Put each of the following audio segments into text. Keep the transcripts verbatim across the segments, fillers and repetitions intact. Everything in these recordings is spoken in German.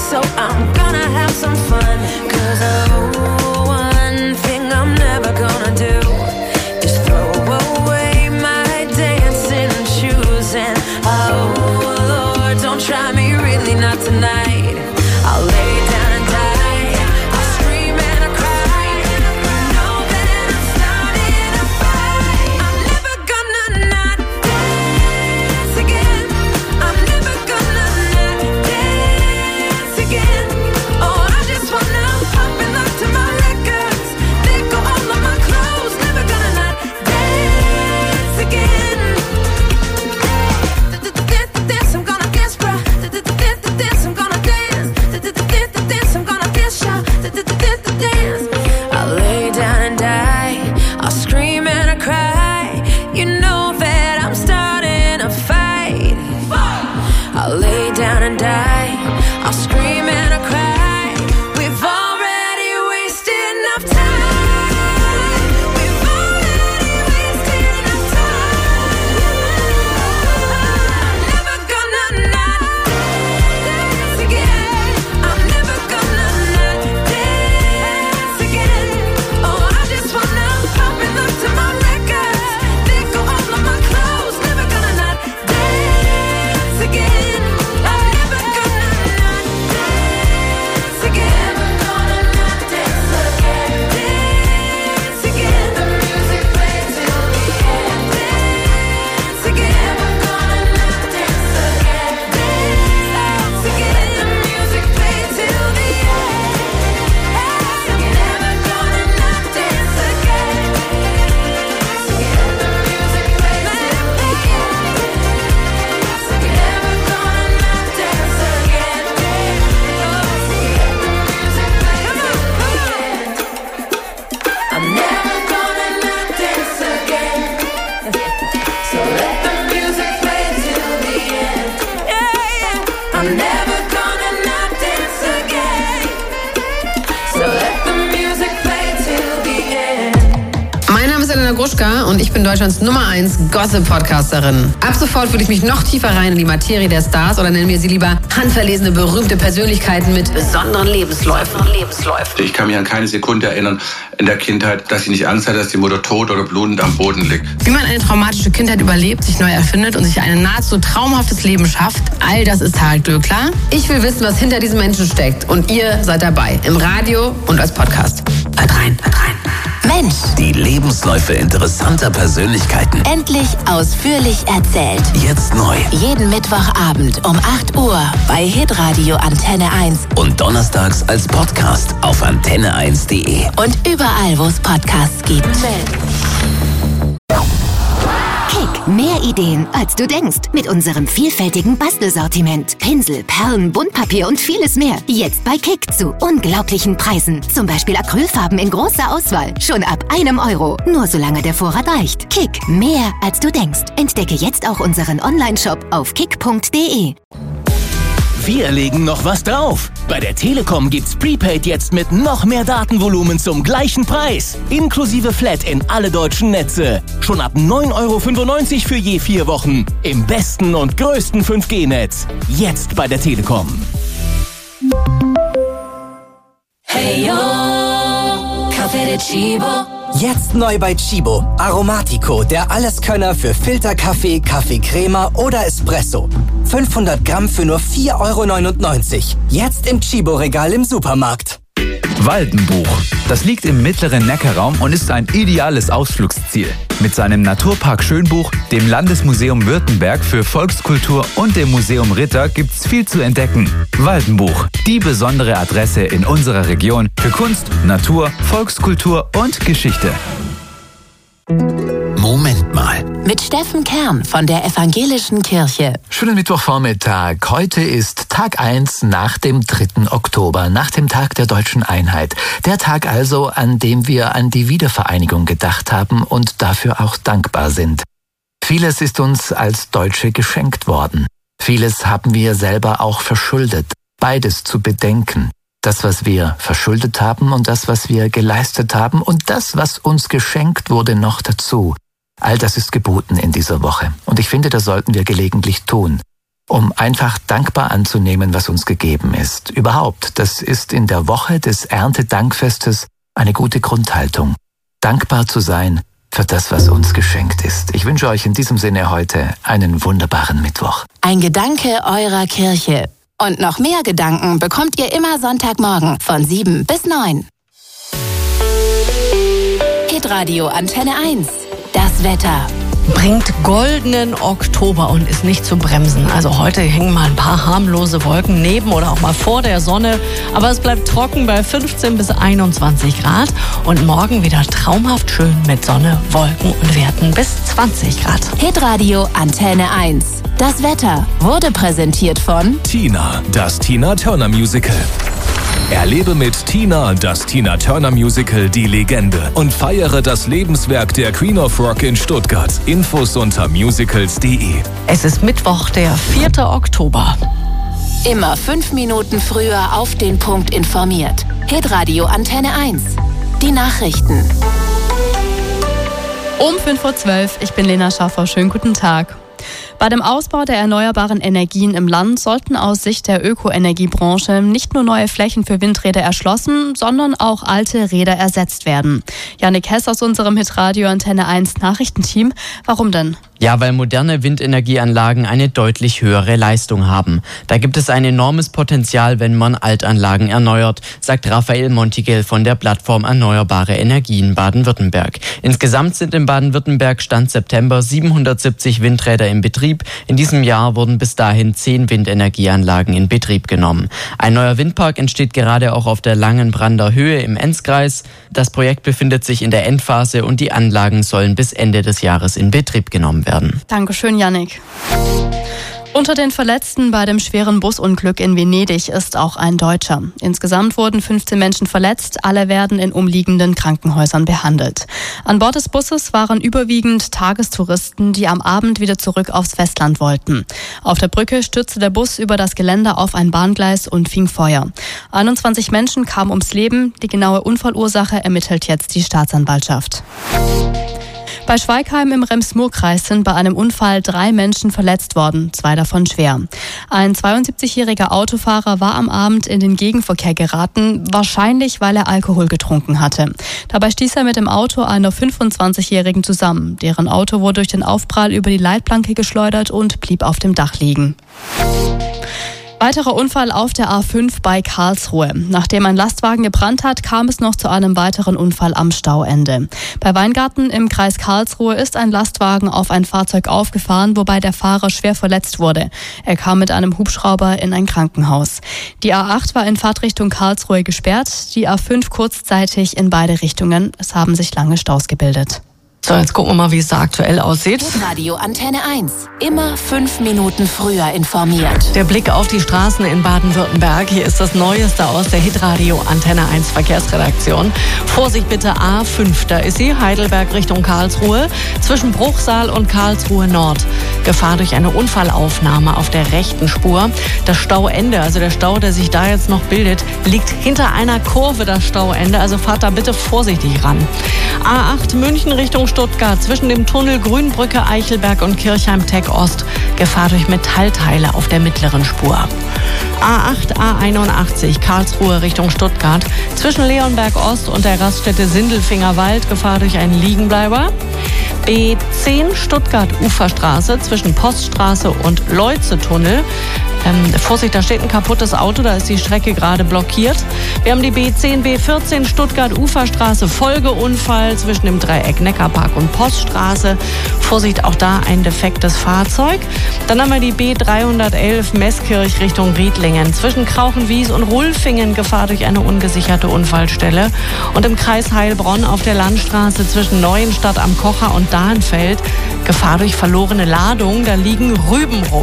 so I'm gonna have some fun. Cause oh, one thing I'm never gonna do is throw away my dancing shoes. And oh Lord, don't try me, really not tonight. I'll lay down and die, I'll scream and I'll cry. You know that I'm starting a fight. I'm never gonna not dance again. I'm never gonna not dance again. Oh, I just wanna pop and look to my records. Let go all of my clothes. Never gonna not dance again. Dance, I'm gonna dance, bro. Dance, I'm gonna dance. Dance, I'm gonna dance, y'all. Dance. I'll lay down and die. I'll scream and I cry. You know that I'm starting a fight. I'll lay down and die. I'll scream and I cry. We've already wasted enough time. We've already wasted enough time. I'm never gonna not dance again. I'm never gonna not dance again. Oh, I just wanna pop and look to my records. Let go all of my clothes. Never gonna not dance again. I'm never gonna not dance again. Never gonna not dance again. Dance again. The music plays till the end. Dance again. Never gonna not dance again. Dance again. The music plays till the end. I'm never gonna not dance again. Dance again. The music plays till the end. Never gonna not dance again. Dance again. The music plays till the end. I'm never gonna not dance again. So let the music play till the end. Yeah, yeah. I'm never gonna not dance again. So let the music play till the end. Mein Name ist Elena Gruschka und ich bin Deutschlands Nummer eins Gossip-Podcasterin. Ab sofort würde ich mich noch tiefer rein in die Materie der Stars oder nennen wir sie lieber handverlesene, berühmte Persönlichkeiten mit besonderen Lebensläufen. Lebensläufen. Ich kann mich an keine Sekunde erinnern in der Kindheit, dass ich nicht Angst hatte, dass die Mutter tot oder blutend am Boden liegt. Wie man eine traumatische Kindheit überlebt, sich neu erfindet und sich ein nahezu traumhaftes Leben schafft, all das ist Harald Glöckler. Ich will wissen, was hinter diesen Menschen steckt und ihr seid dabei, im Radio und als Podcast. Hört rein, hört rein. Mensch, Die Lebensläufe interessanter Persönlichkeiten. endlich ausführlich erzählt. Jetzt neu. Jeden Mittwochabend um acht Uhr bei Hitradio Antenne eins Und donnerstags als Podcast auf antenne eins punkt de. und überall, wo es Podcasts gibt. Kick, mehr Ideen, als du denkst. Mit unserem vielfältigen Bastelsortiment. Pinsel, Perlen, Buntpapier und vieles mehr. Jetzt bei Kick zu unglaublichen Preisen. Zum Beispiel Acrylfarben in großer Auswahl. Schon ab einem Euro. Nur solange der Vorrat reicht. Kick, mehr als du denkst. Entdecke jetzt auch unseren Online-Shop auf kick punkt de. Wir legen noch was drauf. Bei der Telekom gibt's Prepaid jetzt mit noch mehr Datenvolumen zum gleichen Preis. Inklusive Flat in alle deutschen Netze. Schon ab neun Euro fünfundneunzig für je vier Wochen. Im besten und größten fünf G Netz. Jetzt bei der Telekom. Hey yo, Café de Chibo. Jetzt neu bei Chibo. Aromatico, der Alleskönner für Filterkaffee, Kaffeecrema oder Espresso. fünfhundert Gramm für nur vier Euro neunundneunzig. Jetzt im Chibo-Regal im Supermarkt. Waldenbuch. Das liegt im mittleren Neckarraum und ist ein ideales Ausflugsziel. Mit seinem Naturpark Schönbuch, dem Landesmuseum Württemberg für Volkskultur und dem Museum Ritter gibt's viel zu entdecken. Waldenbuch, die besondere Adresse in unserer Region für Kunst, Natur, Volkskultur und Geschichte. Moment mal. Mit Steffen Kern von der Evangelischen Kirche. Schönen Mittwochvormittag. Heute ist Tag eins nach dem dritten Oktober, nach dem Tag der deutschen Einheit. Der Tag also, an dem wir an die Wiedervereinigung gedacht haben und dafür auch dankbar sind. Vieles ist uns als Deutsche geschenkt worden. Vieles haben wir selber auch verschuldet. Beides zu bedenken. Das, was wir verschuldet haben und das, was wir geleistet haben und das, was uns geschenkt wurde, noch dazu. All das ist geboten in dieser Woche. Und ich finde, das sollten wir gelegentlich tun. um einfach dankbar anzunehmen, was uns gegeben ist. Überhaupt, das ist in der Woche des Erntedankfestes eine gute Grundhaltung. Dankbar zu sein für das, was uns geschenkt ist. Ich wünsche euch in diesem Sinne heute einen wunderbaren Mittwoch. Ein Gedanke eurer Kirche. Und noch mehr Gedanken bekommt ihr immer Sonntagmorgen von sieben bis neun. Hitradio Antenne eins. Das Wetter. Bringt goldenen Oktober und ist nicht zu bremsen. Also heute hängen mal ein paar harmlose Wolken neben oder auch mal vor der Sonne. Aber es bleibt trocken bei fünfzehn bis einundzwanzig Grad. Und morgen wieder traumhaft schön mit Sonne, Wolken und Werten bis zwanzig Grad. Hitradio Antenne eins. Das Wetter wurde präsentiert von Tina, das Tina Turner Musical. Erlebe mit Tina das Tina Turner Musical Die Legende und feiere das Lebenswerk der Queen of Rock in Stuttgart. Infos unter musicals punkt de. Es ist Mittwoch, der vierte Oktober. Immer fünf Minuten früher auf den Punkt informiert. Hitradio Antenne eins. Die Nachrichten. Um fünf Uhr zwölf, ich bin Lena Schaffer. Schönen guten Tag. Bei dem Ausbau der erneuerbaren Energien im Land sollten aus Sicht der Ökoenergiebranche nicht nur neue Flächen für Windräder erschlossen, sondern auch alte Räder ersetzt werden. Jannik Hess aus unserem Hitradio Antenne eins Nachrichtenteam. Warum denn? Ja, weil moderne Windenergieanlagen eine deutlich höhere Leistung haben. Da gibt es ein enormes Potenzial, wenn man Altanlagen erneuert, sagt Raphael Montigel von der Plattform Erneuerbare Energien Baden-Württemberg. Insgesamt sind in Baden-Württemberg Stand September siebenhundertsiebzig Windräder im Betrieb. In diesem Jahr wurden bis dahin zehn Windenergieanlagen in Betrieb genommen. Ein neuer Windpark entsteht gerade auch auf der Langenbrander Höhe im Enzkreis. Das Projekt befindet sich in der Endphase und die Anlagen sollen bis Ende des Jahres in Betrieb genommen werden. Werden. Dankeschön, Jannik. Unter den Verletzten bei dem schweren Busunglück in Venedig ist auch ein Deutscher. Insgesamt wurden fünfzehn Menschen verletzt, alle werden in umliegenden Krankenhäusern behandelt. An Bord des Busses waren überwiegend Tagestouristen, die am Abend wieder zurück aufs Festland wollten. Auf der Brücke stürzte der Bus über das Geländer auf ein Bahngleis und fing Feuer. einundzwanzig Menschen kamen ums Leben. Die genaue Unfallursache ermittelt jetzt die Staatsanwaltschaft. Bei Schweigheim im Rems-Murr-Kreis sind bei einem Unfall drei Menschen verletzt worden, zwei davon schwer. Ein zweiundsiebzigjähriger Autofahrer war am Abend in den Gegenverkehr geraten, wahrscheinlich weil er Alkohol getrunken hatte. Dabei stieß er mit dem Auto einer fünfundzwanzigjährigen zusammen. Deren Auto wurde durch den Aufprall über die Leitplanke geschleudert und blieb auf dem Dach liegen. Weiterer Unfall auf der A fünf bei Karlsruhe. Nachdem ein Lastwagen gebrannt hat, kam es noch zu einem weiteren Unfall am Stauende. Bei Weingarten im Kreis Karlsruhe ist ein Lastwagen auf ein Fahrzeug aufgefahren, wobei der Fahrer schwer verletzt wurde. Er kam mit einem Hubschrauber in ein Krankenhaus. Die A acht war in Fahrtrichtung Karlsruhe gesperrt, die A fünf kurzzeitig in beide Richtungen. Es haben sich lange Staus gebildet. So, jetzt gucken wir mal, wie es da aktuell aussieht. Radio Antenne eins. Immer fünf Minuten früher informiert. Der Blick auf die Straßen in Baden-Württemberg. Hier ist das Neueste aus der Hitradio Antenne eins Verkehrsredaktion. Vorsicht bitte, A fünf, da ist sie, Heidelberg Richtung Karlsruhe. Zwischen Bruchsal und Karlsruhe Nord. Gefahr durch eine Unfallaufnahme auf der rechten Spur. Das Stauende, also der Stau, der sich da jetzt noch bildet, liegt hinter einer Kurve, das Stauende. Also fahrt da bitte vorsichtig ran. A acht München Richtung Stuttgart, zwischen dem Tunnel Grünbrücke, Eichelberg und Kirchheim-Tech Ost. Gefahr durch Metallteile auf der mittleren Spur. A acht, A einundachtzig, Karlsruhe Richtung Stuttgart. Zwischen Leonberg Ost und der Raststätte Sindelfingerwald. Gefahr durch einen Liegenbleiber. B zehn, Stuttgart Uferstraße, zwischen Poststraße und Leuze-Tunnel. Ähm, Vorsicht, da steht ein kaputtes Auto, da ist die Strecke gerade blockiert. Wir haben die B zehn, B vierzehn, Stuttgart Uferstraße, Folgeunfall zwischen dem Dreieck Neckarpark und Poststraße. Vorsicht, auch da ein defektes Fahrzeug. Dann haben wir die B dreihundertelf, Meßkirch Richtung Riedlingen. Zwischen Krauchenwies und Rulfingen Gefahr durch eine ungesicherte Unfallstelle. Und im Kreis Heilbronn auf der Landstraße zwischen Neuenstadt am Kocher und Dahnfeld Gefahr durch verlorene Ladung, da liegen Rüben rum.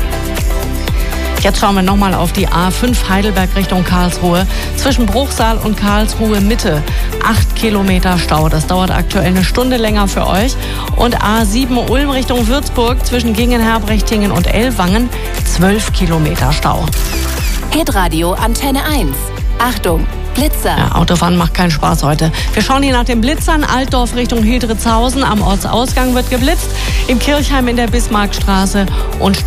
Jetzt schauen wir nochmal auf die A fünf Heidelberg Richtung Karlsruhe. Zwischen Bruchsal und Karlsruhe Mitte acht Kilometer Stau. Das dauert aktuell eine Stunde länger für euch. Und A sieben Ulm Richtung Würzburg zwischen Gingen-Herbrechtingen und Ellwangen zwölf Kilometer Stau. Hitradio Antenne eins. Achtung, Blitzer. Ja, Autofahren macht keinen Spaß heute. Wir schauen hier nach den Blitzern. Altdorf Richtung Hildritzhausen. Am Ortsausgang wird geblitzt. Im Kirchheim in der Bismarckstraße und